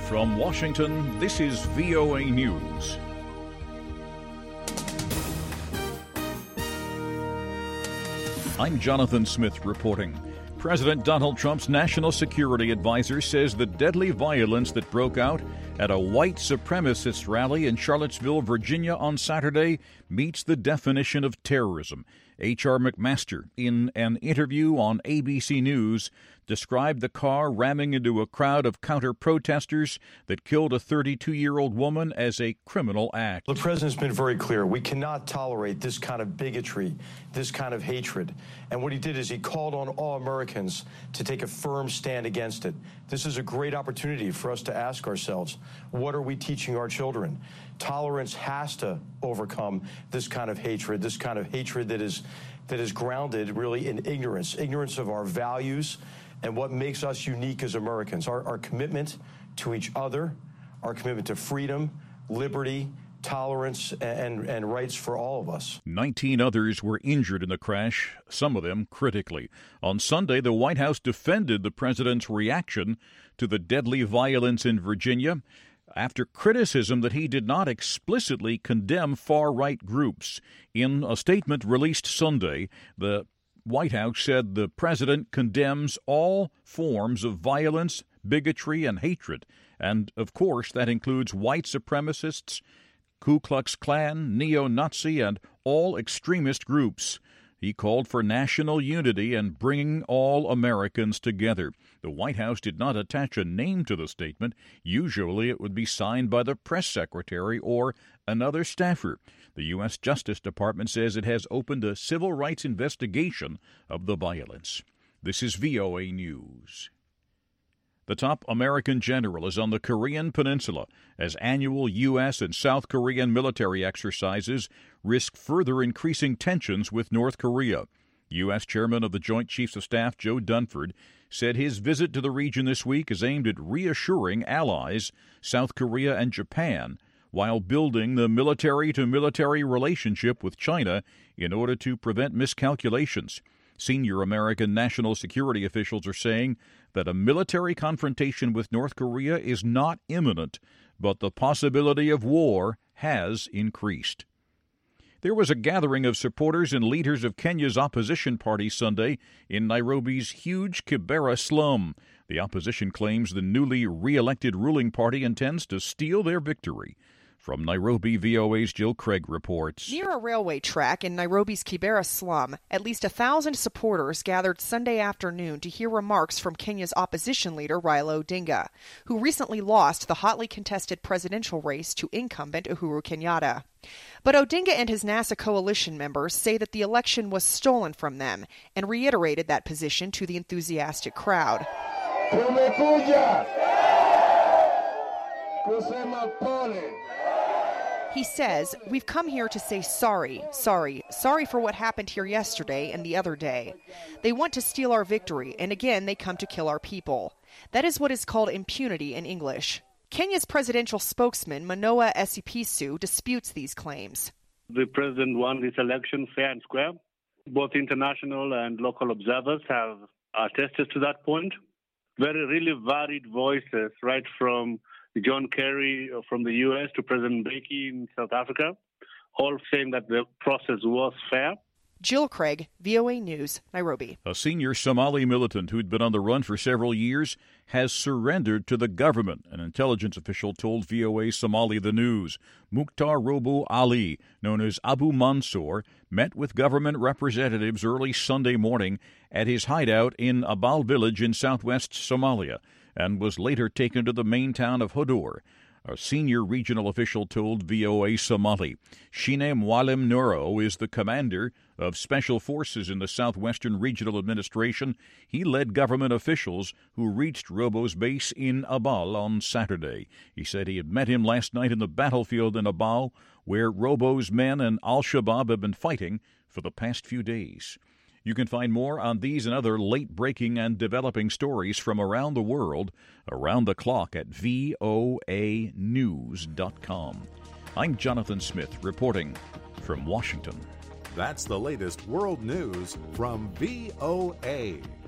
From Washington, this is VOA News. I'm Jonathan Smith reporting. President Donald Trump's national security advisor says the deadly violence that broke out at a white supremacist rally in Charlottesville, Virginia on Saturday meets the definition of terrorism. H.R. McMaster, in an interview on ABC News, described the car ramming into a crowd of counter-protesters that killed a 32-year-old woman as a criminal act. The president's been very clear. We cannot tolerate this kind of bigotry, this kind of hatred. And what he did is he called on all Americans to take a firm stand against it. This is a great opportunity for us to ask ourselves, what are we teaching our children? Tolerance has to overcome this kind of hatred that is grounded really in ignorance of our values and what makes us unique as Americans, our commitment to each other, our commitment to freedom, liberty, tolerance, and rights for all of us. 19 others were injured in the crash, some of them critically. On Sunday, the White House defended the president's reaction to the deadly violence in Virginia after criticism that he did not explicitly condemn far-right groups. In a statement released Sunday, the White House said the president condemns all forms of violence, bigotry, and hatred. And, of course, that includes white supremacists, Ku Klux Klan, neo-Nazi, and all extremist groups. He called for national unity and bringing all Americans together. The White House did not attach a name to the statement. Usually it would be signed by the press secretary or another staffer. The U.S. Justice Department says it has opened a civil rights investigation of the violence. This is VOA News. The top American general is on the Korean Peninsula as annual U.S. and South Korean military exercises risk further increasing tensions with North Korea. U.S. Chairman of the Joint Chiefs of Staff Joe Dunford said his visit to the region this week is aimed at reassuring allies, South Korea and Japan, while building the military-to-military relationship with China in order to prevent miscalculations. Senior American national security officials are saying that a military confrontation with North Korea is not imminent, but the possibility of war has increased. There was a gathering of supporters and leaders of Kenya's opposition party Sunday in Nairobi's huge Kibera slum. The opposition claims the newly re-elected ruling party intends to steal their victory. From Nairobi, VOA's Jill Craig reports. Near a railway track in Nairobi's Kibera slum, at least 1,000 supporters gathered Sunday afternoon to hear remarks from Kenya's opposition leader Raila Odinga, who recently lost the hotly contested presidential race to incumbent Uhuru Kenyatta. But Odinga and his NASA coalition members say that the election was stolen from them and reiterated that position to the enthusiastic crowd. Tumekuja kusema pole. He says, "We've come here to say sorry for what happened here yesterday and the other day. They want to steal our victory, and again they come to kill our people. That is what is called impunity in English." Kenya's presidential spokesman, Manoa Esipisu, disputes these claims. The president won this election fair and square. Both international and local observers have attested to that point. Really varied voices, right from John Kerry from the U.S. to President Mbeki in South Africa, all saying that the process was fair. Jill Craig, VOA News, Nairobi. A senior Somali militant who'd been on the run for several years has surrendered to the government, an intelligence official told VOA Somali The News. Mukhtar Robo Ali, known as Abu Mansour, met with government representatives early Sunday morning at his hideout in Abal village in southwest Somalia, and was later taken to the main town of Hodor. A senior regional official told VOA Somali. Shine Mwalem Nuro is the commander of Special Forces in the Southwestern Regional Administration. He led government officials who reached Robo's base in Abal on Saturday. He said he had met him last night in the battlefield in Abal, where Robo's men and al-Shabaab have been fighting for the past few days. You can find more on these and other late-breaking and developing stories from around the world, around the clock at voanews.com. I'm Jonathan Smith, reporting from Washington. That's the latest world news from VOA.